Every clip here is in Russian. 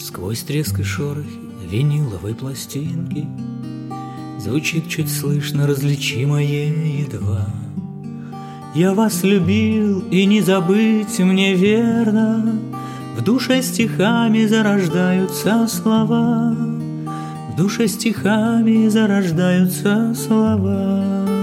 Сквозь треск и шорохи виниловой пластинки звучит чуть слышно, различимое едва. Я вас любил, и не забыть мне верно. В душе стихами зарождаются слова, в душе стихами зарождаются слова.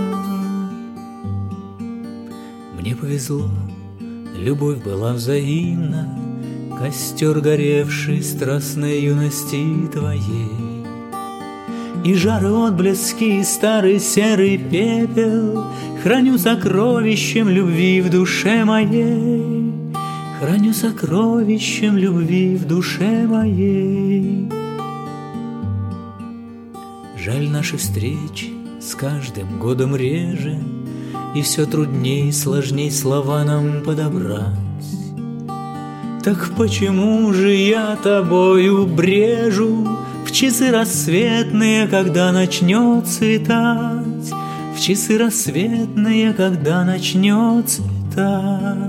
Мне повезло, любовь была взаимна, костер, горевший страстной юности твоей. И жары отблески, старый серый пепел храню сокровищем любви в душе моей, храню сокровищем любви в душе моей. Жаль, наши встречи с каждым годом реже, и все трудней, сложней слова нам подобрать. Так почему же я тобою брежу в часы рассветные, когда начнет светать, в часы рассветные, когда начнет светать?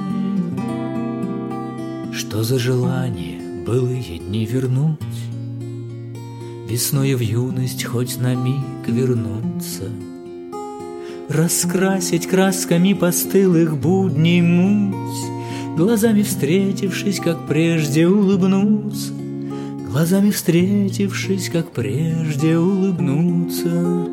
Что за желание былые дни вернуть, весною в юность хоть на миг вернуться, раскрасить красками постылых будней муть, глазами встретившись, как прежде улыбнуться, глазами встретившись, как прежде улыбнуться.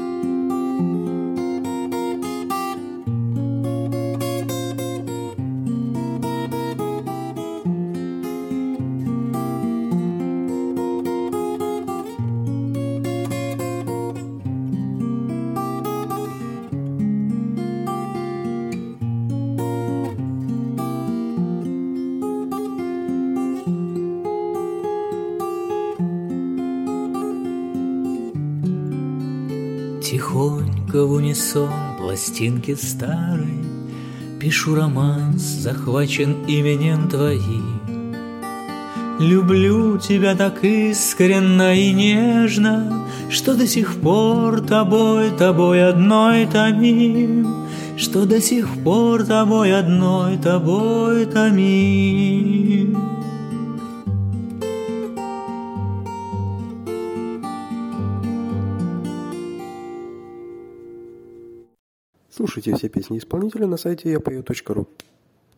Тихонько в унисон пластинки старой пишу романс, захвачен именем твоим. Люблю тебя так искренно и нежно, что до сих пор тобой одной томим, что до сих пор тобой одной томим. Слушайте все песни исполнителя на сайте yapою.ru.